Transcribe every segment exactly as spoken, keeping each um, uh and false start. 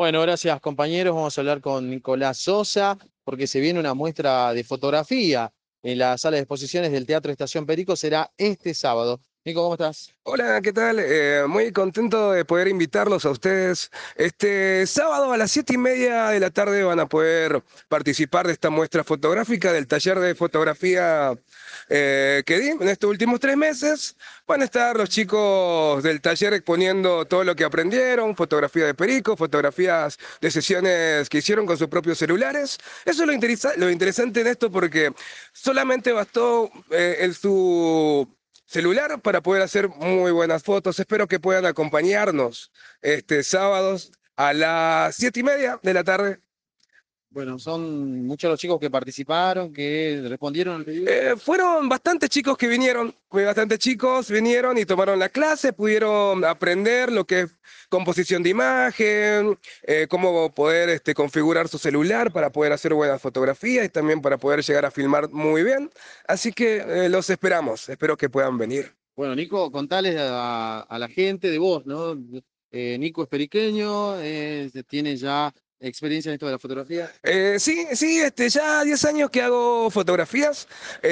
Bueno, gracias compañeros. Vamos a hablar con Nicolás Sosa porque se viene una muestra de fotografía en la sala de exposiciones del Teatro Estación Perico. Será este sábado. Nico, ¿cómo estás? Hola, ¿qué tal? Eh, muy contento de poder invitarlos a ustedes. Este sábado a las siete y media de la tarde van a poder participar de esta muestra fotográfica del taller de fotografía eh, que di en estos últimos tres meses. Van a estar los chicos del taller exponiendo todo lo que aprendieron, fotografía de perico, fotografías de sesiones que hicieron con sus propios celulares. Eso es lo, interesa- lo interesante en esto porque solamente bastó eh, el su celular para poder hacer muy buenas fotos. Espero que puedan acompañarnos este sábados a las siete y media de la tarde. Bueno, son muchos los chicos que participaron, que respondieron al pedido. Eh, fueron bastantes chicos que vinieron, fue bastantes chicos vinieron y tomaron la clase, pudieron aprender lo que es composición de imagen, eh, cómo poder este, configurar su celular para poder hacer buenas fotografías y también para poder llegar a filmar muy bien. Así que eh, los esperamos, espero que puedan venir. Bueno, Nico, contales a, a la gente de vos, ¿no? Eh, Nico es periqueño, eh, tiene ya experiencia en esto de la fotografía. Eh, sí, sí, este, ya diez años que hago fotografías.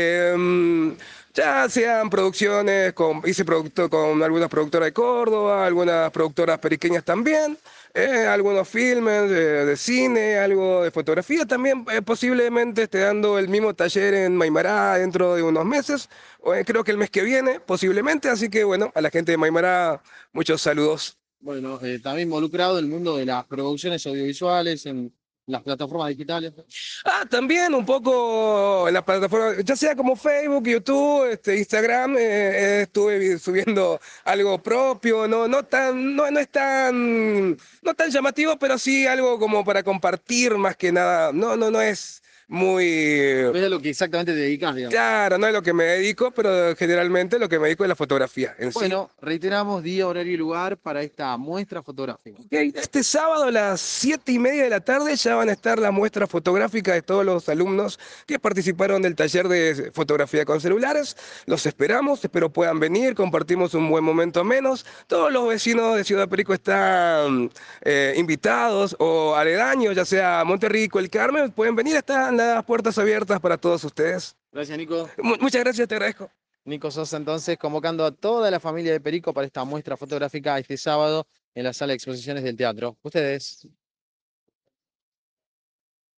em, ya sean producciones, con, hice producto con algunas productoras de Córdoba, algunas productoras pequeñas también, eh, algunos filmes de, de cine, algo de fotografía también. Eh, posiblemente esté dando el mismo taller en Maimará dentro de unos meses, o, eh, creo que el mes que viene, posiblemente. Así que bueno, a la gente de Maimará, muchos saludos. Bueno, eh, también involucrado en el mundo de las producciones audiovisuales, en las plataformas digitales. Ah, también un poco en las plataformas, ya sea como Facebook, YouTube, este, Instagram, eh, eh, estuve vi- subiendo algo propio, no, no tan, no, no es tan, no tan llamativo, pero sí algo como para compartir más que nada. No, no, no es muy No es a lo que exactamente te dedicas, digamos. claro, no es lo que me dedico, pero generalmente lo que me dedico es la fotografía en sí. Bueno, reiteramos día, horario y lugar para esta muestra fotográfica. Ok, este sábado a las siete y media de la tarde ya van a estar la muestra fotográfica de todos los alumnos que participaron del taller de fotografía con celulares. Los esperamos, espero puedan venir, compartimos un buen momento menos. Todos los vecinos de Ciudad Perico están eh, invitados o aledaños, ya sea Monterrico, El Carmen, pueden venir, están las puertas abiertas para todos ustedes. Gracias, Nico. Mu- muchas gracias, te agradezco. Nico Sosa, entonces, convocando a toda la familia de Perico para esta muestra fotográfica este sábado en la sala de exposiciones del teatro. Ustedes.